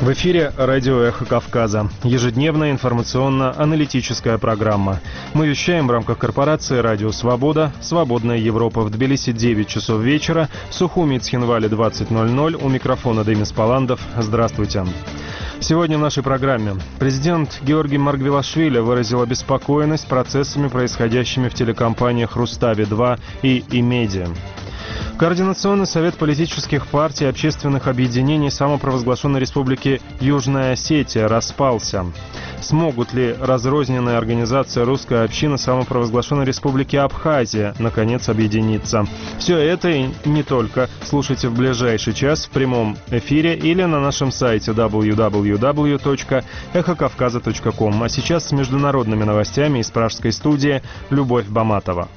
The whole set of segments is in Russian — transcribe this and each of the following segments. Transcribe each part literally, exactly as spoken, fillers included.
В эфире радио «Эхо Кавказа». Ежедневная информационно-аналитическая программа. Мы вещаем в рамках корпорации «Радио Свобода». «Свободная Европа» в Тбилиси девять часов вечера. В Сухуми и Цхинвале двадцать ноль ноль. У микрофона Демис Паландов. Здравствуйте. Сегодня в нашей программе президент Георгий Маргвелашвили выразил обеспокоенность процессами, происходящими в телекомпаниях «Рустави-два» и «Имедиа». Координационный совет политических партий и общественных объединений самопровозглашенной республики Южная Осетия распался. Смогут ли разрозненные организации русской общины самопровозглашенной республики Абхазия наконец объединиться? Все это и не только слушайте в ближайший час в прямом эфире или на нашем сайте дабл ю дабл ю дабл ю точка эхо кавказа точка ком. А сейчас с международными новостями из пражской студии Любовь Баматова.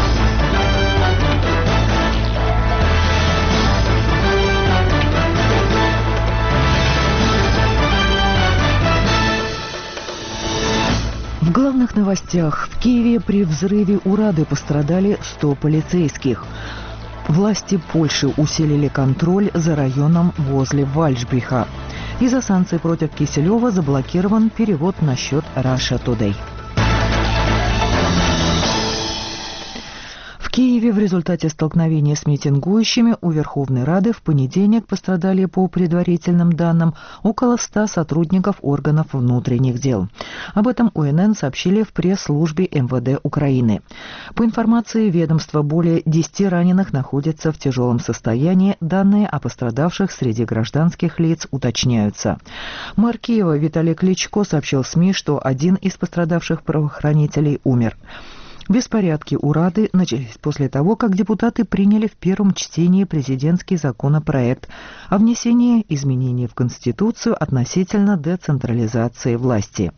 В главных новостях. В Киеве при взрыве у Рады пострадали сто полицейских. Власти Польши усилили контроль за районом возле Вальдсбриха. Из-за санкций против Киселева заблокирован перевод на счет Russia Today. В Киеве в результате столкновения с митингующими у Верховной Рады в понедельник пострадали, по предварительным данным, около ста сотрудников органов внутренних дел. Об этом О Н Н сообщили в пресс-службе Эм Вэ Дэ Украины. По информации ведомства, более десяти раненых находятся в тяжелом состоянии. Данные о пострадавших среди гражданских лиц уточняются. Мэр Киева Виталий Кличко сообщил СМИ, что один из пострадавших правоохранителей умер. Беспорядки у Рады начались после того, как депутаты приняли в первом чтении президентский законопроект о внесении изменений в Конституцию относительно децентрализации власти.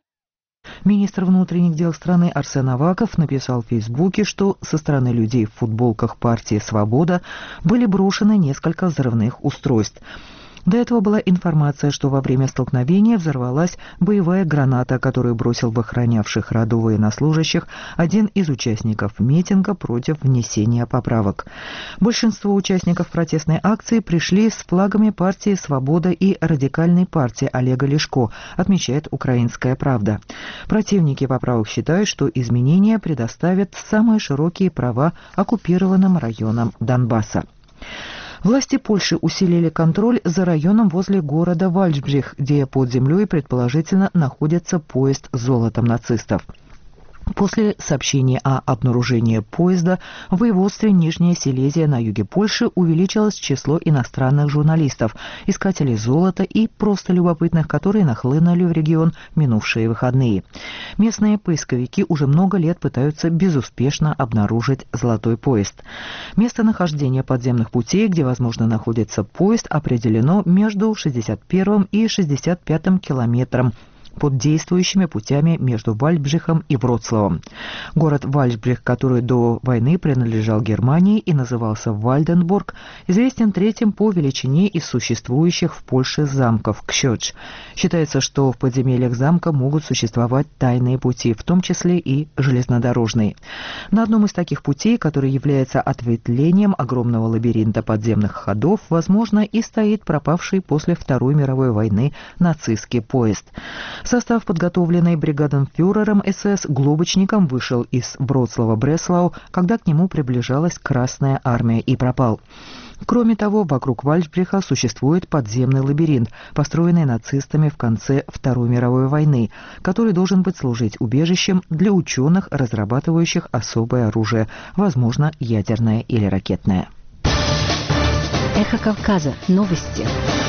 Министр внутренних дел страны Арсен Аваков написал в Фейсбуке, что со стороны людей в футболках партии «Свобода» были брошены несколько взрывных устройств. До этого была информация, что во время столкновения взорвалась боевая граната, которую бросил в охранявших Раду военнослужащих один из участников митинга против внесения поправок. Большинство участников протестной акции пришли с флагами партии «Свобода» и радикальной партии Олега Ляшко, отмечает «Украинская правда». Противники поправок считают, что изменения предоставят самые широкие права оккупированным районам Донбасса. Власти Польши усилили контроль за районом возле города Вальдсбрих, где под землей предположительно находится поезд с золотом нацистов. После сообщения о обнаружении поезда в воеводстве Нижняя Силезия на юге Польши увеличилось число иностранных журналистов, искателей золота и просто любопытных, которые нахлынули в регион в минувшие выходные. Местные поисковики уже много лет пытаются безуспешно обнаружить золотой поезд. Местонахождение подземных путей, где, возможно, находится поезд, определено между шестьдесят первым и шестьдесят пятым километром под действующими путями между Вальдсбрихом и Вроцлавом. Город Вальдсбрих, который до войны принадлежал Германии и назывался Вальденбург, известен третьим по величине из существующих в Польше замков Ксёдж. Считается, что в подземельях замка могут существовать тайные пути, в том числе и железнодорожные. На одном из таких путей, который является ответвлением огромного лабиринта подземных ходов, возможно, и стоит пропавший после Второй мировой войны нацистский поезд. Состав, подготовленный бригаденфюрером эс эс Глобочником, вышел из Вроцлава-Бреслау, когда к нему приближалась Красная армия, и пропал. Кроме того, вокруг Вальдсбриха существует подземный лабиринт, построенный нацистами в конце Второй мировой войны, который должен быть служить убежищем для ученых, разрабатывающих особое оружие, возможно, ядерное или ракетное. Эхо Кавказа. Новости.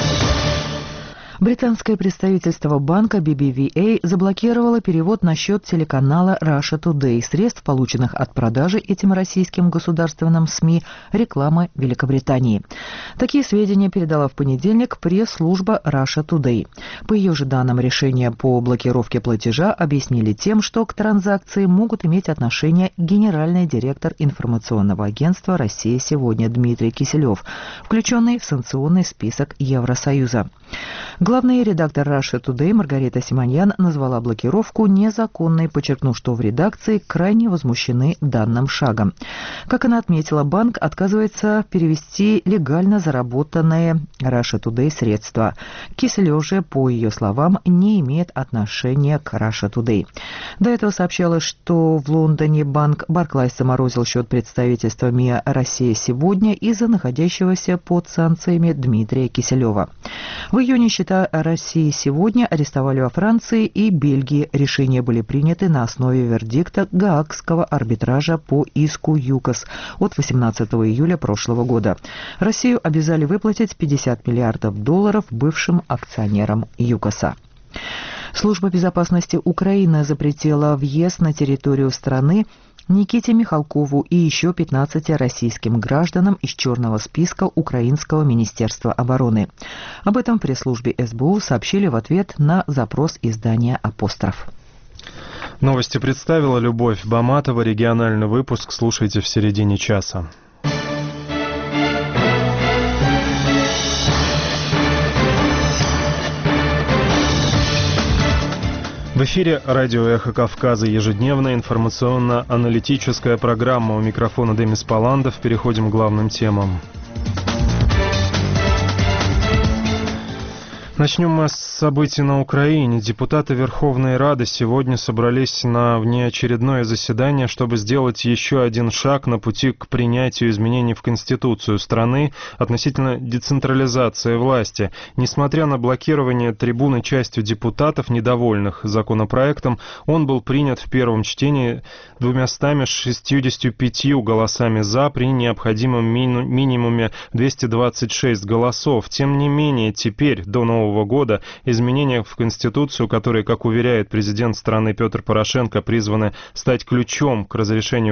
Британское представительство банка би би ви эй заблокировало перевод на счет телеканала Russia Today средств, полученных от продажи этим российским государственным СМИ рекламы Великобритании. Такие сведения передала в понедельник пресс-служба Russia Today. По ее же данным, решение по блокировке платежа объяснили тем, что к транзакции могут иметь отношение генеральный директор информационного агентства «Россия сегодня» Дмитрий Киселев, включенный в санкционный список Евросоюза. Главный редактор Russia Today Маргарита Симоньян назвала блокировку незаконной, подчеркнув, что в редакции крайне возмущены данным шагом. Как она отметила, банк отказывается перевести легально заработанные Russia Today средства. Киселев же, по ее словам, не имеет отношения к Russia Today. До этого сообщалось, что в Лондоне банк Barclays заморозил счет представительства МИА «Россия сегодня» из-за находящегося под санкциями Дмитрия Киселева. В июне счета «России сегодня» арестовали во Франции и Бельгии. Решения были приняты на основе вердикта Гаагского арбитража по иску ЮКОС от восемнадцатого июля прошлого года. Россию обязали выплатить пятьдесят миллиардов долларов бывшим акционерам ЮКОСа. Служба безопасности Украины запретила въезд на территорию страны Никите Михалкову и еще пятнадцати российским гражданам из черного списка Украинского министерства обороны. Об этом в пресс-службе СБУ сообщили в ответ на запрос издания «Апостроф». Новости представила Любовь Баматова. Региональный выпуск слушайте в середине часа. В эфире радио «Эхо Кавказа», ежедневная информационно-аналитическая программа. У микрофона Демис Паландов. Переходим к главным темам. Начнем мы с событий на Украине. Депутаты Верховной Рады сегодня собрались на внеочередное заседание, чтобы сделать еще один шаг на пути к принятию изменений в Конституцию страны относительно децентрализации власти. Несмотря на блокирование трибуны частью депутатов, недовольных законопроектом, он был принят в первом чтении двумястами шестьюдесятью пятью голосами «за» при необходимом мини- минимуме двести двадцать шесть голосов. Тем не менее, теперь, до нового года, изменения в Конституцию, которые, как уверяет президент страны Петр Порошенко, призваны стать ключом к разрешению